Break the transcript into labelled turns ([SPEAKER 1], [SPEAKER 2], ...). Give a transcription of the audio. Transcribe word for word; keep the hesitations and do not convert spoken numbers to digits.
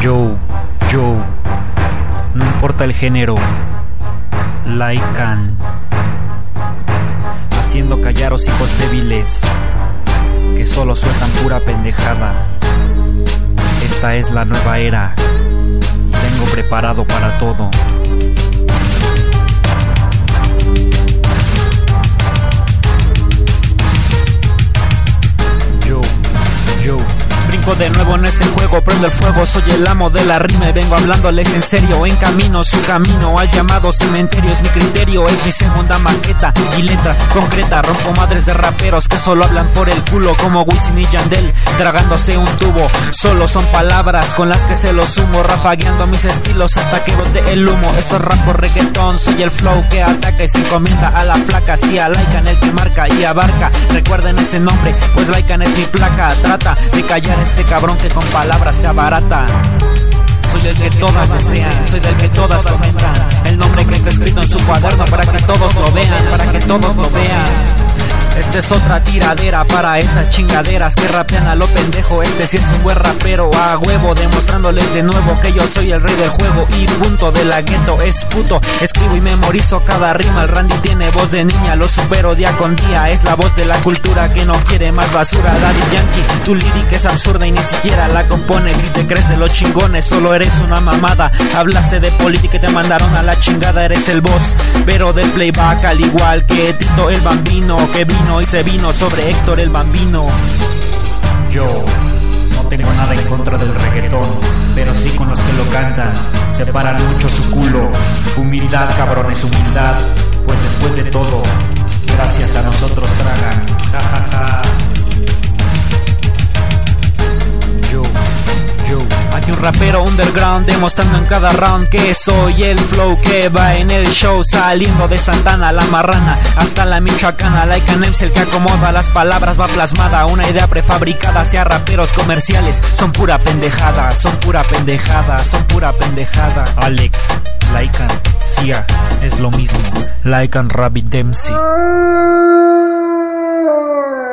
[SPEAKER 1] Yo, yo, no importa el género, Lycan, haciendo callar los hijos débiles que solo sueltan pura pendejada. Esta es la nueva era y vengo preparado para todo. Yo, yo brinco de nuevo en este juego, prendo el fuego, soy el amo de la rima y vengo hablándoles en serio. En camino, su camino al llamado cementerio es mi criterio, es mi segunda maqueta y letra concreta. Rompo madres de raperos que solo hablan por el culo, como Wisin y Yandel tragándose un tubo. Solo son palabras con las que se los sumo, rafagueando mis estilos hasta que bote el humo. Esto es rap por reggaetón, soy el flow que ataca y se encomienda a la flaca. Sí, a Lycan el que marca y abarca, recuerden ese nombre, pues Lycan es mi placa. Trata de callar este cabrón que con palabras te abarata. Soy el que todas desean, soy del que todas comentan, el nombre que está escrito en su cuaderno para que todos lo vean, para que todos lo vean. Esta es otra tiradera para esas chingaderas que rapean a lo pendejo. Este sí es un buen rapero a huevo, demostrándoles de nuevo que yo soy el rey del juego y punto. De la gueto es puto, escribo y memorizo cada rima. El Randy tiene voz de niña, lo supero día con día. Es la voz de la cultura que no quiere más basura. Daddy Yankee, tu lírica es absurda y ni siquiera la compones. Si te crees de los chingones, solo eres una mamada. Hablaste de política y te mandaron a la chingada. Eres el boss, pero del playback, al igual que Tito el Bambino, que vino y se vino sobre Héctor el Bambino. Yo no tengo nada en contra del reggaetón, pero sí con los que lo cantan. Separan mucho su culo. Humildad, cabrones, humildad, pues después de todo, gracias a nosotros tragan. Ja, ja, ja. Yo, yo, aquí un rapero underground demostrando en cada round que soy el flow que va en el show, saliendo de Santana, la marrana, hasta la michoacana. Lycan M C el que acomoda las palabras, va plasmada una idea prefabricada hacia raperos comerciales. Son pura pendejada, son pura pendejada, son pura pendejada. Alex, Lycan, Cia, es lo mismo. Lycan Rabbit M C.